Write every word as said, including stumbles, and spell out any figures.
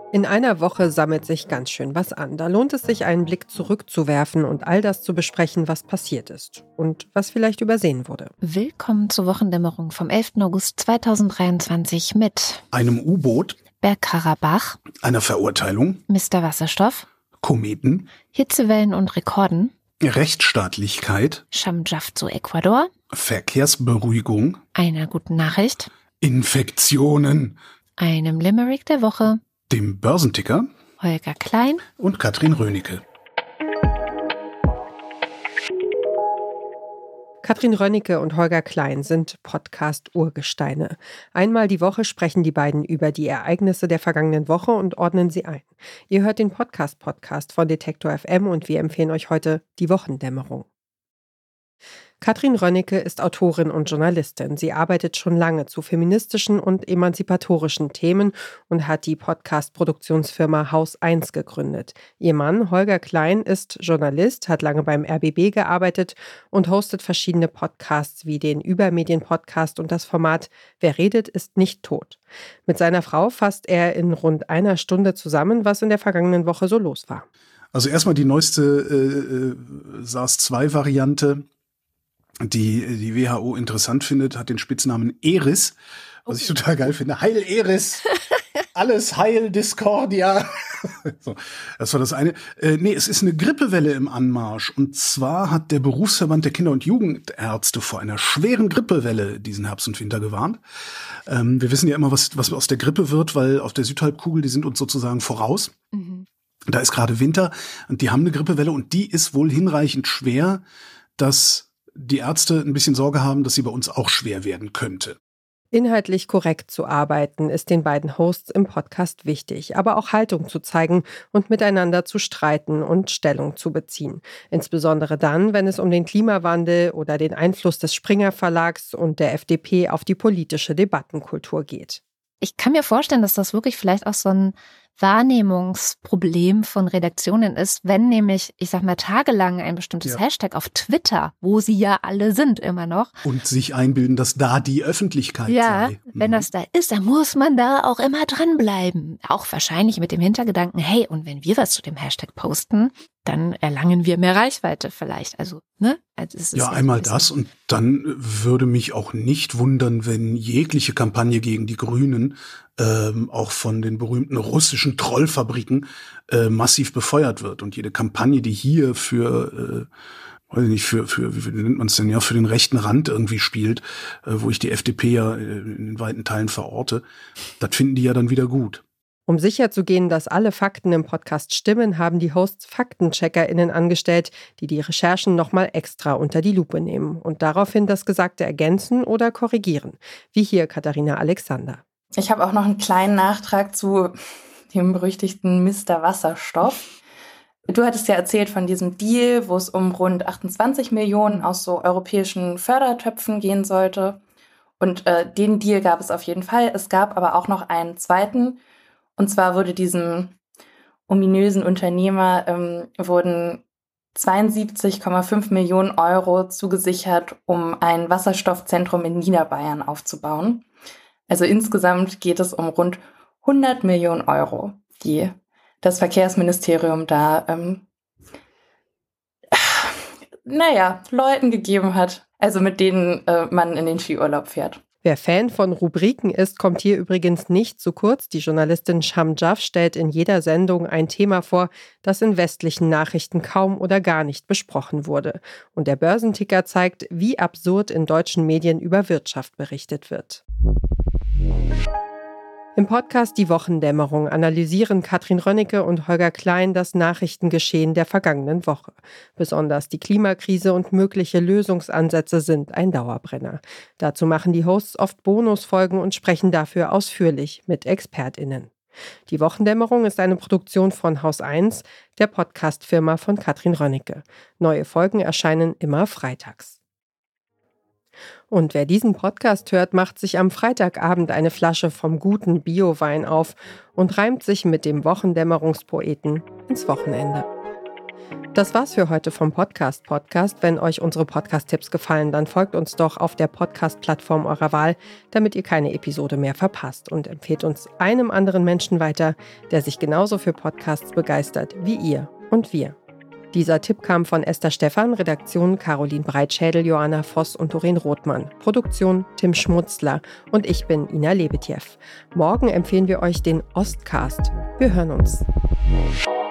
In einer Woche sammelt sich ganz schön was an. Da lohnt es sich, einen Blick zurückzuwerfen und all das zu besprechen, was passiert ist und was vielleicht übersehen wurde. Willkommen zur Wochendämmerung vom elften August zweitausenddreiundzwanzig mit einem U-Boot, Bergkarabach, einer Verurteilung, Mister Wasserstoff, Kometen, Hitzewellen und Rekorden, Rechtsstaatlichkeit, Schamjaf zu Ecuador, Verkehrsberuhigung, einer guten Nachricht, Infektionen, einem Limerick der Woche, dem Börsenticker, Holger Klein und Katrin Rönecke. Katrin Rönecke und Holger Klein sind Podcast-Urgesteine. Einmal die Woche sprechen die beiden über die Ereignisse der vergangenen Woche und ordnen sie ein. Ihr hört den Podcast-Podcast von Detektor F M und wir empfehlen euch heute die Wochendämmerung. Katrin Rönecke ist Autorin und Journalistin. Sie arbeitet schon lange zu feministischen und emanzipatorischen Themen und hat die Podcast-Produktionsfirma Haus eins gegründet. Ihr Mann Holger Klein ist Journalist, hat lange beim R B B gearbeitet und hostet verschiedene Podcasts wie den Übermedien-Podcast und das Format Wer redet, ist nicht tot. Mit seiner Frau fasst er in rund einer Stunde zusammen, was in der vergangenen Woche so los war. Also erstmal die neueste äh, SARS zwei Variante, die die W H O interessant findet, hat den Spitznamen Eris, was oh. ich total geil finde. Heil Eris! Alles Heil Discordia! So, das war das eine. Äh, nee, es ist eine Grippewelle im Anmarsch. Und zwar hat der Berufsverband der Kinder- und Jugendärzte vor einer schweren Grippewelle diesen Herbst und Winter gewarnt. Ähm, wir wissen ja immer, was, was aus der Grippe wird, weil auf der Südhalbkugel, die sind uns sozusagen voraus. Mhm. Da ist gerade Winter und die haben eine Grippewelle und die ist wohl hinreichend schwer, dass die Ärzte ein bisschen Sorge haben, dass sie bei uns auch schwer werden könnte. Inhaltlich korrekt zu arbeiten, ist den beiden Hosts im Podcast wichtig, aber auch Haltung zu zeigen und miteinander zu streiten und Stellung zu beziehen. Insbesondere dann, wenn es um den Klimawandel oder den Einfluss des Springer Verlags und der F D P auf die politische Debattenkultur geht. Ich kann mir vorstellen, dass das wirklich vielleicht auch so ein Wahrnehmungsproblem von Redaktionen ist, wenn nämlich, ich sag mal, tagelang ein bestimmtes ja. Hashtag auf Twitter, wo sie ja alle sind immer noch. Und sich einbilden, dass da die Öffentlichkeit ja, sei. Wenn mhm. das da ist, dann muss man da auch immer dranbleiben. Auch wahrscheinlich mit dem Hintergedanken, hey, und wenn wir was zu dem Hashtag posten, dann erlangen wir mehr Reichweite vielleicht. Also, ne? Also es ist ja, einmal das und dann würde mich auch nicht wundern, wenn jegliche Kampagne gegen die Grünen ähm, auch von den berühmten russischen Trollfabriken äh, massiv befeuert wird. Und jede Kampagne, die hier für, äh, weiß ich nicht, für, für, wie nennt man es denn ja, für den rechten Rand irgendwie spielt, äh, wo ich die F D P ja in weiten Teilen verorte, das finden die ja dann wieder gut. Um sicherzugehen, dass alle Fakten im Podcast stimmen, haben die Hosts FaktencheckerInnen angestellt, die die Recherchen nochmal extra unter die Lupe nehmen und daraufhin das Gesagte ergänzen oder korrigieren. Wie hier Katharina Alexander. Ich habe auch noch einen kleinen Nachtrag zu dem berüchtigten Mister Wasserstoff. Du hattest ja erzählt von diesem Deal, wo es um rund achtundzwanzig Millionen aus so europäischen Fördertöpfen gehen sollte. Und äh, den Deal gab es auf jeden Fall. Es gab aber auch noch einen zweiten. Und zwar wurde diesem ominösen Unternehmer ähm, wurden zweiundsiebzig Komma fünf Millionen Euro zugesichert, um ein Wasserstoffzentrum in Niederbayern aufzubauen. Also insgesamt geht es um rund hundert Millionen Euro, die das Verkehrsministerium da, ähm, naja, Leuten gegeben hat, also mit denen äh, man in den Skiurlaub fährt. Wer Fan von Rubriken ist, kommt hier übrigens nicht zu kurz. Die Journalistin Schamjaf stellt in jeder Sendung ein Thema vor, das in westlichen Nachrichten kaum oder gar nicht besprochen wurde. Und der Börsenticker zeigt, wie absurd in deutschen Medien über Wirtschaft berichtet wird. Im Podcast Die Wochendämmerung analysieren Katrin Rönecke und Holger Klein das Nachrichtengeschehen der vergangenen Woche. Besonders die Klimakrise und mögliche Lösungsansätze sind ein Dauerbrenner. Dazu machen die Hosts oft Bonusfolgen und sprechen dafür ausführlich mit ExpertInnen. Die Wochendämmerung ist eine Produktion von Haus eins, der Podcastfirma von Katrin Rönecke. Neue Folgen erscheinen immer freitags. Und wer diesen Podcast hört, macht sich am Freitagabend eine Flasche vom guten Biowein auf und reimt sich mit dem Wochendämmerungspoeten ins Wochenende. Das war's für heute vom Podcast Podcast. Wenn euch unsere Podcast-Tipps gefallen, dann folgt uns doch auf der Podcast-Plattform eurer Wahl, damit ihr keine Episode mehr verpasst, und empfehlt uns einem anderen Menschen weiter, der sich genauso für Podcasts begeistert wie ihr und wir. Dieser Tipp kam von Esther Stephan, Redaktion Caroline Breitschädel, Joanna Voss und Doreen Rothmann, Produktion Tim Schmutzler und ich bin Ina Lebetjew. Morgen empfehlen wir euch den Ostcast. Wir hören uns.